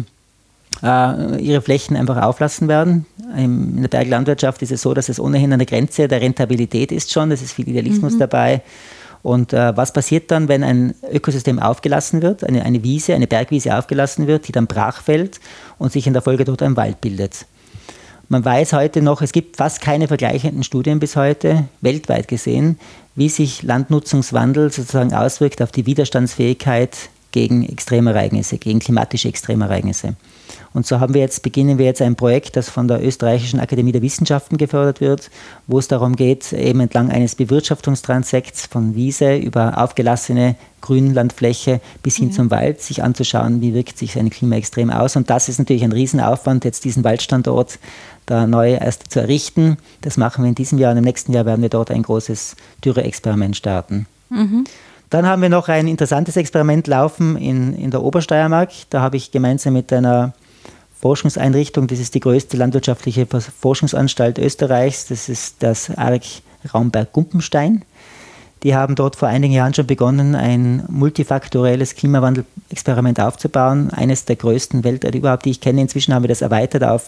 ihre Flächen einfach auflassen werden. In der Berglandwirtschaft ist es so, dass es ohnehin an der Grenze der Rentabilität ist schon, es ist viel Idealismus mhm. dabei. Und äh, was passiert dann, wenn ein Ökosystem aufgelassen wird, eine, eine Wiese, eine Bergwiese aufgelassen wird, die dann brach fällt und sich in der Folge dort ein Wald bildet? Man weiß heute noch, es gibt fast keine vergleichenden Studien bis heute, weltweit gesehen, wie sich Landnutzungswandel sozusagen auswirkt auf die Widerstandsfähigkeit gegen Extremereignisse, gegen klimatische Extremereignisse. Und so haben wir jetzt, beginnen wir jetzt ein Projekt, das von der Österreichischen Akademie der Wissenschaften gefördert wird, wo es darum geht, eben entlang eines Bewirtschaftungstranssekts von Wiese über aufgelassene Grünlandfläche bis hin ja. zum Wald sich anzuschauen, wie wirkt sich ein Klimaextrem aus. Und das ist natürlich ein Riesenaufwand, jetzt diesen Waldstandort da neu erst zu errichten. Das machen wir in diesem Jahr und im nächsten Jahr werden wir dort ein großes Dürreexperiment starten. Mhm. Dann haben wir noch ein interessantes Experiment laufen in, in der Obersteiermark. Da habe ich gemeinsam mit einer Forschungseinrichtung, das ist die größte landwirtschaftliche Forschungsanstalt Österreichs, das ist das A R C Raumberg-Gumpenstein. Die haben dort vor einigen Jahren schon begonnen, ein multifaktorielles Klimawandelexperiment aufzubauen, eines der größten weltweit überhaupt, die ich kenne. Inzwischen haben wir das erweitert auf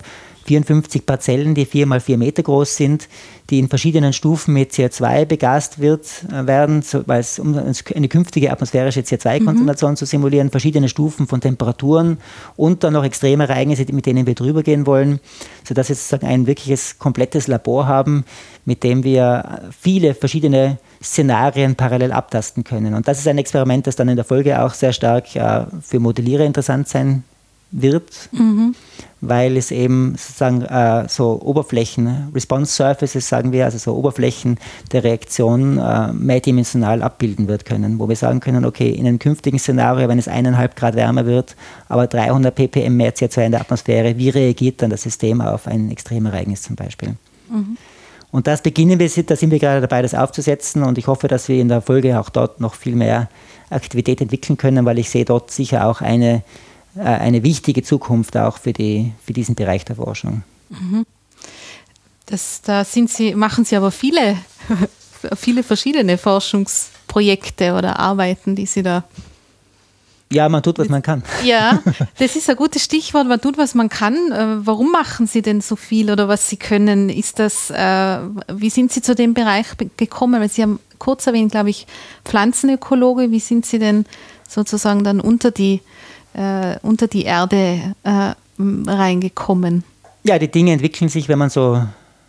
vierundfünfzig Parzellen, die vier mal vier Meter groß sind, die in verschiedenen Stufen mit C O zwei begast wird, äh, werden, so, weil es um eine künftige atmosphärische C O zwei Konzentration mhm. zu simulieren, verschiedene Stufen von Temperaturen und dann noch Extremereignisse, mit denen wir drüber gehen wollen, sodass wir sozusagen ein wirkliches komplettes Labor haben, mit dem wir viele verschiedene Szenarien parallel abtasten können. Und das ist ein Experiment, das dann in der Folge auch sehr stark äh, für Modellierer interessant sein wird, mhm. weil es eben sozusagen äh, so Oberflächen, Response Surfaces, sagen wir, also so Oberflächen der Reaktion äh, mehrdimensional abbilden wird können, wo wir sagen können, okay, in einem künftigen Szenario, wenn es eineinhalb Grad wärmer wird, aber dreihundert ppm mehr C O zwei in der Atmosphäre, wie reagiert dann das System auf ein Extremereignis zum Beispiel? Mhm. Und das beginnen wir, da sind wir gerade dabei, das aufzusetzen und ich hoffe, dass wir in der Folge auch dort noch viel mehr Aktivität entwickeln können, weil ich sehe dort sicher auch eine, äh, eine wichtige Zukunft auch für, die, für diesen Bereich der Forschung. Das, da sind Sie, machen Sie aber viele, viele verschiedene Forschungsprojekte oder Arbeiten, die Sie da... Ja, man tut, was man kann. Ja, das ist ein gutes Stichwort, man tut, was man kann. Warum machen Sie denn so viel oder was Sie können? Ist das, äh, wie sind Sie zu dem Bereich gekommen? Weil Sie haben kurz erwähnt, glaube ich, Pflanzenökologe. Wie sind Sie denn sozusagen dann unter die, äh, unter die Erde äh, reingekommen? Ja, die Dinge entwickeln sich, wenn man so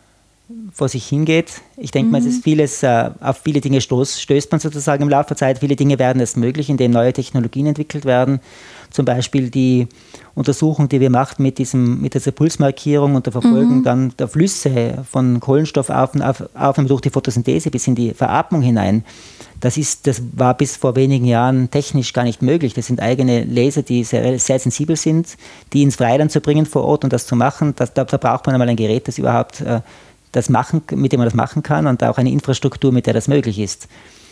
vor sich hingeht. Ich denke mhm. mal, es ist vieles, äh, auf viele Dinge stoß, stößt man sozusagen im Laufe der Zeit. Viele Dinge werden erst möglich, indem neue Technologien entwickelt werden. Zum Beispiel die Untersuchung, die wir machen mit, diesem, mit dieser Pulsmarkierung und der Verfolgung mhm. dann der Flüsse von Kohlenstoffaufnahme durch die Photosynthese bis in die Veratmung hinein. Das, ist, das war bis vor wenigen Jahren technisch gar nicht möglich. Das sind eigene Laser, die sehr, sehr sensibel sind, die ins Freiland zu bringen vor Ort und das zu machen. Das, da, da braucht man einmal ein Gerät, das überhaupt äh, das machen, mit dem man das machen kann und auch eine Infrastruktur, mit der das möglich ist.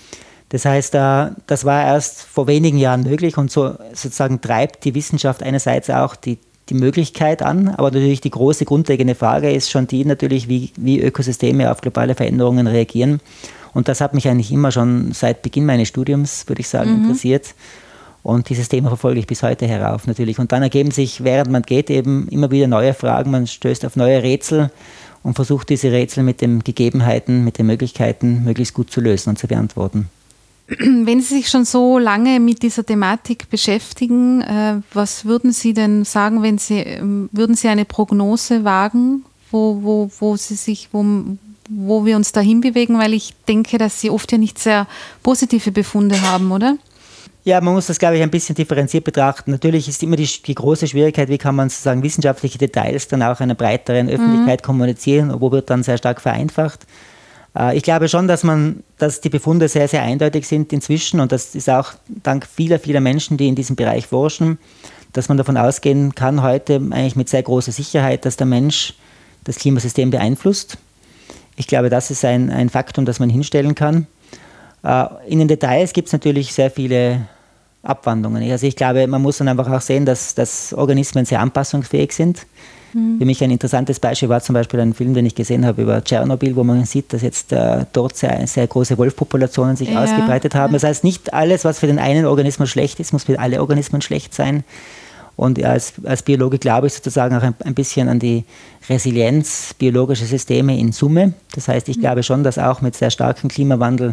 Das heißt, äh, das war erst vor wenigen Jahren möglich und so sozusagen treibt die Wissenschaft einerseits auch die, die Möglichkeit an, aber natürlich die große grundlegende Frage ist schon die natürlich, wie, wie Ökosysteme auf globale Veränderungen reagieren. Und das hat mich eigentlich immer schon seit Beginn meines Studiums, würde ich sagen, mhm. interessiert. Und dieses Thema verfolge ich bis heute herauf natürlich. Und dann ergeben sich, während man geht, eben immer wieder neue Fragen, man stößt auf neue Rätsel und versucht diese Rätsel mit den Gegebenheiten, mit den Möglichkeiten möglichst gut zu lösen und zu beantworten. Wenn Sie sich schon so lange mit dieser Thematik beschäftigen, äh, was würden Sie denn sagen, wenn Sie, äh, würden Sie eine Prognose wagen, wo, wo, wo Sie sich, wo, wo wir uns dahin bewegen? Weil ich denke, dass Sie oft ja nicht sehr positive Befunde haben, oder? Ja, man muss das, glaube ich, ein bisschen differenziert betrachten. Natürlich ist immer die, die große Schwierigkeit, wie kann man sozusagen wissenschaftliche Details dann auch einer breiteren Öffentlichkeit mhm. kommunizieren, wo wird dann sehr stark vereinfacht. Äh, ich glaube schon, dass man, dass die Befunde sehr, sehr eindeutig sind inzwischen und das ist auch dank vieler, vieler Menschen, die in diesem Bereich forschen, dass man davon ausgehen kann heute eigentlich mit sehr großer Sicherheit, dass der Mensch das Klimasystem beeinflusst. Ich glaube, das ist ein, ein Faktum, das man hinstellen kann. Äh, in den Details gibt es natürlich sehr viele Abwandlungen. Also ich glaube, man muss dann einfach auch sehen, dass, dass Organismen sehr anpassungsfähig sind. Mhm. Für mich ein interessantes Beispiel war zum Beispiel ein Film, den ich gesehen habe über Tschernobyl, wo man sieht, dass jetzt äh, dort sehr, sehr große Wolfpopulationen sich ja. ausgebreitet haben. Das heißt, nicht alles, was für den einen Organismus schlecht ist, muss für alle Organismen schlecht sein. Und als, als Biologe glaube ich sozusagen auch ein, ein bisschen an die Resilienz biologischer Systeme in Summe. Das heißt, ich mhm. glaube schon, dass auch mit sehr starkem Klimawandel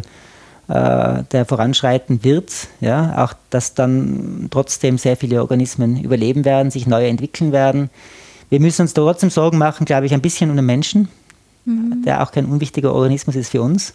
der voranschreiten wird, ja, auch dass dann trotzdem sehr viele Organismen überleben werden, sich neu entwickeln werden. Wir müssen uns trotzdem Sorgen machen, glaube ich, ein bisschen um den Menschen, mhm. der auch kein unwichtiger Organismus ist für uns.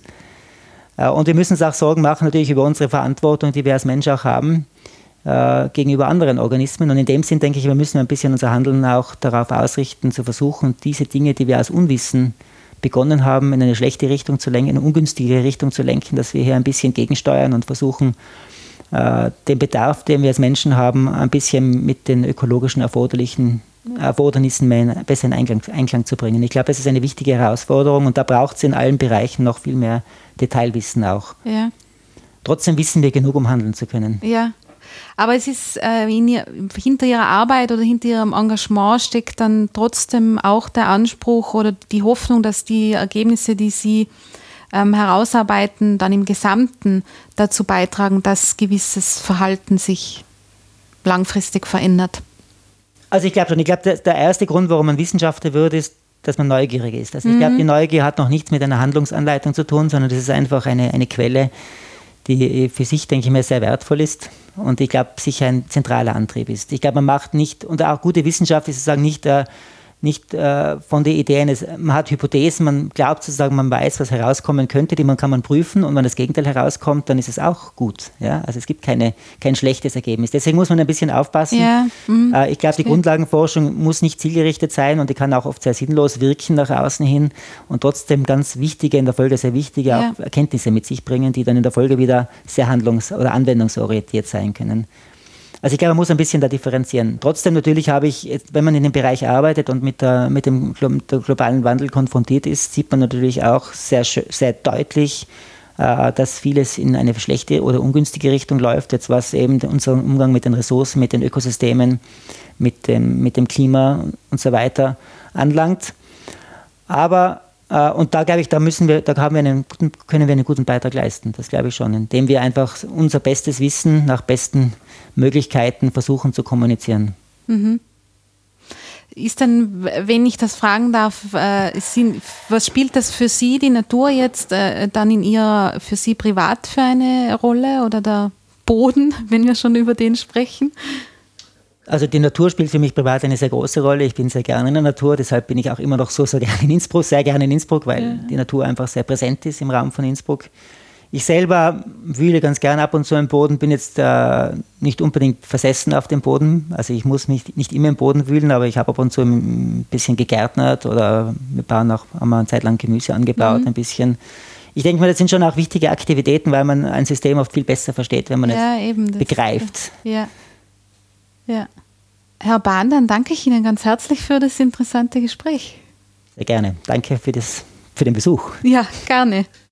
Und wir müssen uns auch Sorgen machen natürlich über unsere Verantwortung, die wir als Mensch auch haben, äh, gegenüber anderen Organismen. Und in dem Sinn denke ich, wir müssen ein bisschen unser Handeln auch darauf ausrichten, zu versuchen, diese Dinge, die wir aus Unwissen begonnen haben, in eine schlechte Richtung zu lenken, in eine ungünstige Richtung zu lenken, dass wir hier ein bisschen gegensteuern und versuchen, äh, den Bedarf, den wir als Menschen haben, ein bisschen mit den ökologischen erforderlichen Erfordernissen mehr in, besser in Einklang, Einklang zu bringen. Ich glaube, das ist eine wichtige Herausforderung und da braucht es in allen Bereichen noch viel mehr Detailwissen auch. Ja. Trotzdem wissen wir genug, um handeln zu können. Ja. Aber es ist äh, in ihr, hinter Ihrer Arbeit oder hinter Ihrem Engagement steckt dann trotzdem auch der Anspruch oder die Hoffnung, dass die Ergebnisse, die Sie ähm, herausarbeiten, dann im Gesamten dazu beitragen, dass gewisses Verhalten sich langfristig verändert. Also ich glaube schon, ich glaube, der, der erste Grund, warum man Wissenschaftler wird, ist, dass man neugierig ist. Also ich glaube, die Neugier hat noch nichts mit einer Handlungsanleitung zu tun, sondern das ist einfach eine, eine Quelle, die für sich, denke ich mir, sehr wertvoll ist und ich glaube, sicher ein zentraler Antrieb ist. Ich glaube, man macht nicht, und auch gute Wissenschaft ist sozusagen nicht, äh, nicht äh, von den Ideen, es, man hat Hypothesen, man glaubt sozusagen, man weiß, was herauskommen könnte, die man kann man prüfen und wenn das Gegenteil herauskommt, dann ist es auch gut. Ja? Also es gibt keine, kein schlechtes Ergebnis. Deswegen muss man ein bisschen aufpassen. Ja, mhm. äh, ich glaube, die Grundlagenforschung muss nicht zielgerichtet sein und die kann auch oft sehr sinnlos wirken nach außen hin und trotzdem ganz wichtige, in der Folge sehr wichtige ja. auch Erkenntnisse mit sich bringen, die dann in der Folge wieder sehr handlungs- oder anwendungsorientiert sein können. Also ich glaube, man muss ein bisschen da differenzieren. Trotzdem natürlich habe ich, wenn man in dem Bereich arbeitet und mit, der, mit dem globalen Wandel konfrontiert ist, sieht man natürlich auch sehr, sehr deutlich, äh, dass vieles in eine schlechte oder ungünstige Richtung läuft, jetzt was eben unseren Umgang mit den Ressourcen, mit den Ökosystemen, mit dem, mit dem Klima und so weiter anlangt. Aber und da glaube ich, da müssen wir, da haben wir einen guten, können wir einen guten Beitrag leisten. Das glaube ich schon, indem wir einfach unser bestes Wissen nach besten Möglichkeiten versuchen zu kommunizieren. Mhm. Ist denn, wenn ich das fragen darf, äh, sind, was spielt das für Sie, die Natur jetzt, äh, dann in Ihrer, für Sie privat für eine Rolle oder der Boden, wenn wir schon über den sprechen? Also die Natur spielt für mich privat eine sehr große Rolle. Ich bin sehr gerne in der Natur, deshalb bin ich auch immer noch so, so gerne in Innsbruck, sehr gerne in Innsbruck, weil ja. die Natur einfach sehr präsent ist im Raum von Innsbruck. Ich selber wühle ganz gerne ab und zu im Boden, bin jetzt äh, nicht unbedingt versessen auf dem Boden. Also ich muss nicht, nicht immer im Boden wühlen, aber ich habe ab und zu ein bisschen gegärtnert oder wir bauen auch, haben eine Zeit lang Gemüse angebaut, mhm. ein bisschen. Ich denke mal, das sind schon auch wichtige Aktivitäten, weil man ein System oft viel besser versteht, wenn man ja, es eben, begreift. Ja. Ja. Herr Bahn, dann danke ich Ihnen ganz herzlich für das interessante Gespräch. Sehr gerne. Danke für, das, für den Besuch. Ja, gerne.